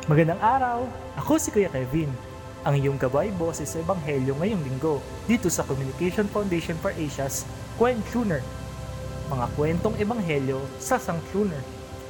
Magandang araw! Ako si Kuya Kevin, ang iyong gabay boses sa Ebanghelyo ngayong linggo dito sa Communication Foundation for Asia's Kwentuner, mga kwentong Ebanghelyo sa Sangtuner.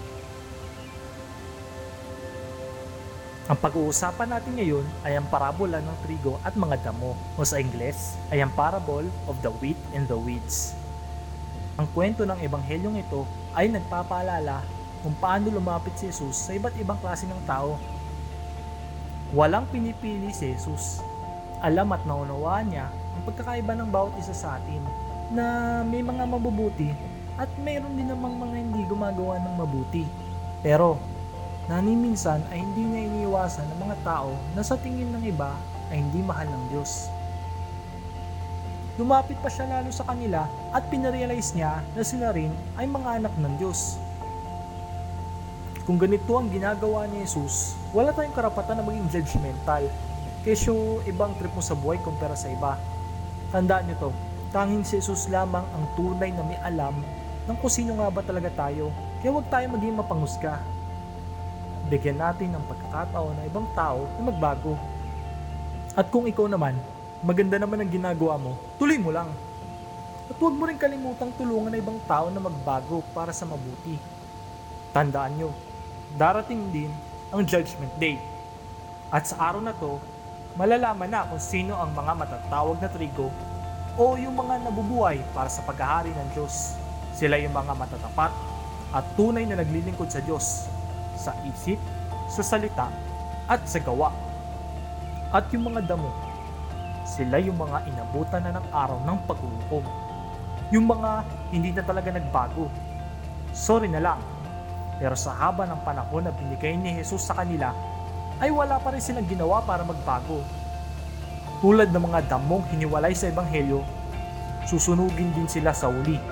Ang pag-uusapan natin ngayon ay ang parabola ng trigo at mga damo o sa Ingles ay ang parable of the wheat and the weeds. Ang kwento ng Ebanghelyong ito ay nagpapaalala kung paano lumapit si Jesus sa iba't ibang klase ng tao. Walang pinipili si Jesus. Alam at naunawaan niya ang pagkakaiba ng bawat isa sa atin na may mga mabubuti at mayroon din namang mga hindi gumagawa ng mabuti. Pero naniminsan ay hindi niya iniiwasan ng mga tao na sa tingin ng iba ay hindi mahal ng Diyos. Lumapit pa siya lalo sa kanila at pinarealize niya na sila rin ay mga anak ng Diyos. Kung ganito ang ginagawa ni Jesus, wala tayong karapatan na maging judgmental. Kesyo ibang trip mo sa buhay kumpara sa iba. Tandaan nyo to, tanging si Jesus lamang ang tunay na may alam ng kung sino nga ba talaga tayo. Kaya huwag tayo maging mapanghusga. Bigyan natin ng pagkakataon ng ibang tao na magbago. At kung ikaw naman, maganda naman ang ginagawa mo, tuloy mo lang. At huwag mo rin kalimutang tulungan ng ibang tao na magbago para sa mabuti. Tandaan nyo, darating din ang Judgment Day. At sa araw na to, malalaman na kung sino ang mga matatawag na trigo o yung mga nabubuhay para sa paghahari ng Diyos. Sila yung mga matatapat at tunay na naglilingkod sa Diyos, sa isip, sa salita, at sa gawa. At yung mga damo, sila yung mga inabutan na ng araw ng paghuhukom. Yung mga hindi na talaga nagbago. Sorry na lang. Pero sa haba ng panahon na binigay ni Jesus sa kanila, ay wala pa rin silang ginawa para magbago. Tulad ng mga damong hiniwalay sa Ebanghelyo, susunugin din sila sa uli.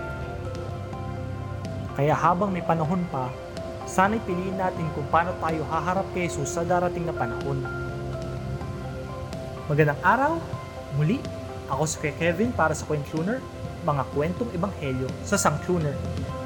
Kaya habang may panahon pa, sana'y piliin natin kung paano tayo haharap kay Jesus sa darating na panahon. Magandang araw! Muli, ako si Kuya Kevin para sa Kwentuner, mga kwentong Ebanghelyo sa Sangtuner.